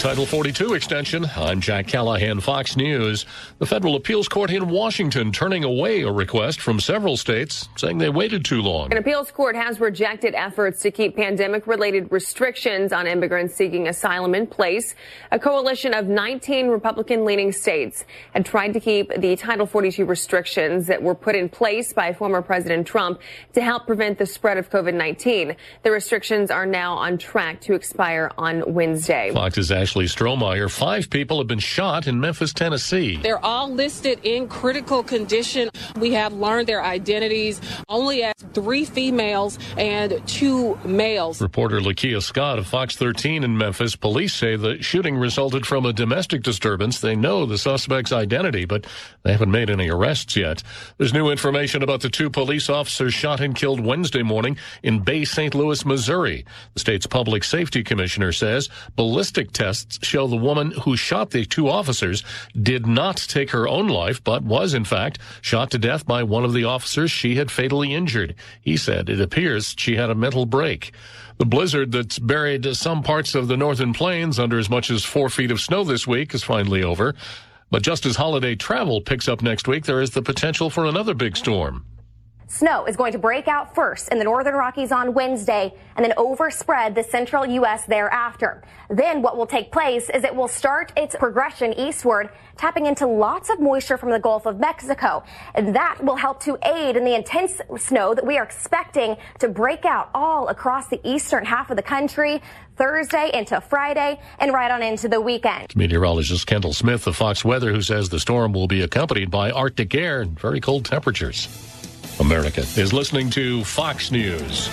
Title 42 extension. I'm Jack Callahan, Fox News. The federal appeals court in Washington turning away a request from several states saying they waited too long. An appeals court has rejected efforts to keep pandemic-related restrictions on immigrants seeking asylum in place. A coalition of 19 Republican-leaning states had tried to keep the Title 42 restrictions that were put in place by former President Trump to help prevent the spread of COVID-19. The restrictions are now on track to expire on Wednesday. Fox's Ashley Strohmeyer. 5 people have been shot in Memphis, Tennessee. They're all listed in critical condition. We have learned their identities only as 3 females and 2 males. Reporter Lakia Scott of Fox 13 in Memphis. Police say the shooting resulted from a domestic disturbance. They know the suspect's identity, but they haven't made any arrests yet. There's new information about the 2 police officers shot and killed Wednesday morning in Bay St. Louis, Missouri. The state's public safety commissioner says ballistic tests show the woman who shot the 2 officers did not take her own life, but was, in fact, shot to death by one of the officers she had fatally injured. He said it appears she had a mental break. The blizzard that's buried some parts of the northern plains under as much as 4 feet of snow this week is finally over. But just as holiday travel picks up next week, there is the potential for another big storm. Snow is going to break out first in the northern Rockies on Wednesday and then overspread the central U.S. thereafter. Then what will take place is it will start its progression eastward, tapping into lots of moisture from the Gulf of Mexico. And that will help to aid in the intense snow that we are expecting to break out all across the eastern half of the country Thursday into Friday and right on into the weekend. Meteorologist Kendall Smith of Fox Weather, who says the storm will be accompanied by Arctic air and very cold temperatures. America is listening to Fox News.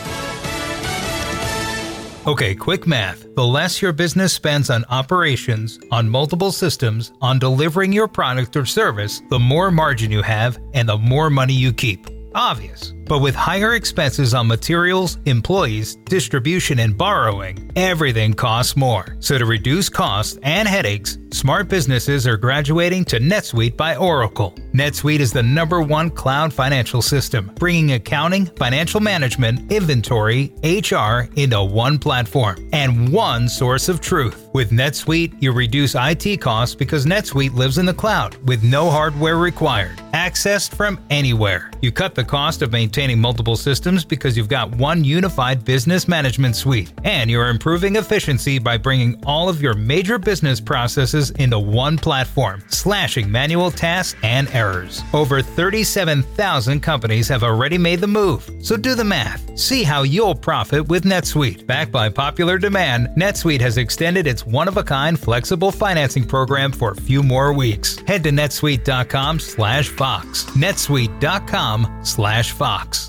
Okay, quick math. The less your business spends on operations, on multiple systems, on delivering your product or service, the more margin you have and the more money you keep. Obvious. But with higher expenses on materials, employees, distribution, and borrowing, everything costs more. So to reduce costs and headaches, smart businesses are graduating to NetSuite by Oracle. NetSuite is the #1 cloud financial system, bringing accounting, financial management, inventory, HR into one platform and one source of truth. With NetSuite, you reduce IT costs because NetSuite lives in the cloud with no hardware required, accessed from anywhere. You cut the cost of maintaining multiple systems because you've got one unified business management suite, and you're improving efficiency by bringing all of your major business processes into one platform, slashing manual tasks and errors. Over 37,000 companies have already made the move, so do the math. See how you'll profit with NetSuite. Backed by popular demand, NetSuite has extended its one-of-a-kind flexible financing program for a few more weeks. Head to netsuite.com/Fox. netsuite.com/Fox.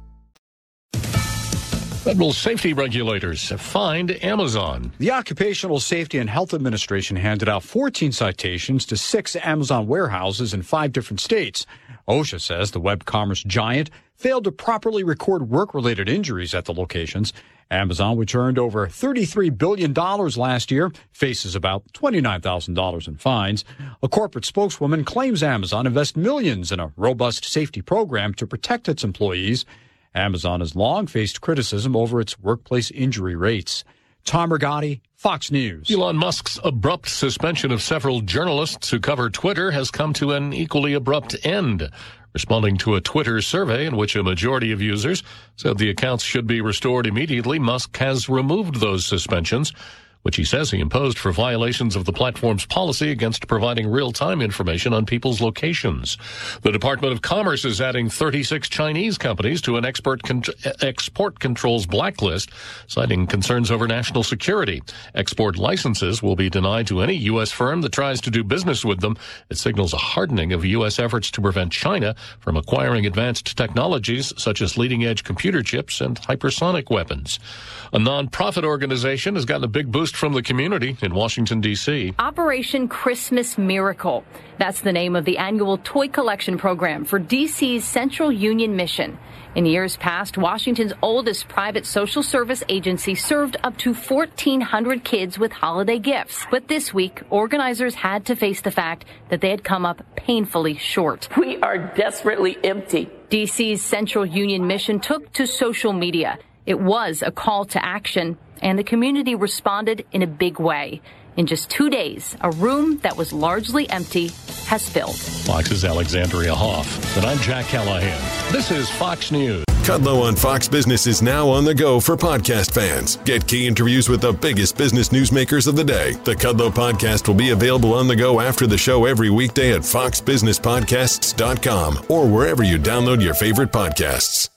Federal safety regulators have fined Amazon. The Occupational Safety and Health Administration handed out 14 citations to 6 Amazon warehouses in 5 different states. OSHA says the web commerce giant failed to properly record work-related injuries at the locations. Amazon, which earned over $33 billion last year, faces about $29,000 in fines. A corporate spokeswoman claims Amazon invests millions in a robust safety program to protect its employees. Amazon has long faced criticism over its workplace injury rates. Tom Rigotti, Fox News. Elon Musk's abrupt suspension of several journalists who cover Twitter has come to an equally abrupt end. Responding to a Twitter survey in which a majority of users said the accounts should be restored immediately, Musk has removed those suspensions, which he says he imposed for violations of the platform's policy against providing real-time information on people's locations. The Department of Commerce is adding 36 Chinese companies to an export controls blacklist, citing concerns over national security. Export licenses will be denied to any U.S. firm that tries to do business with them. It signals a hardening of U.S. efforts to prevent China from acquiring advanced technologies such as leading-edge computer chips and hypersonic weapons. A non-profit organization has gotten a big boost from the community in Washington, D.C. Operation Christmas Miracle. That's the name of the annual toy collection program for D.C.'s Central Union Mission. In years past, Washington's oldest private social service agency served up to 1,400 kids with holiday gifts. But this week, organizers had to face the fact that they had come up painfully short. We are desperately empty. D.C.'s Central Union Mission took to social media. It was a call to action, and the community responded in a big way. In just 2 days, a room that was largely empty has filled. Fox's Alexandria Hoff. And I'm Jack Callahan. This is Fox News. Kudlow on Fox Business is now on the go for podcast fans. Get key interviews with the biggest business newsmakers of the day. The Kudlow podcast will be available on the go after the show every weekday at foxbusinesspodcasts.com or wherever you download your favorite podcasts.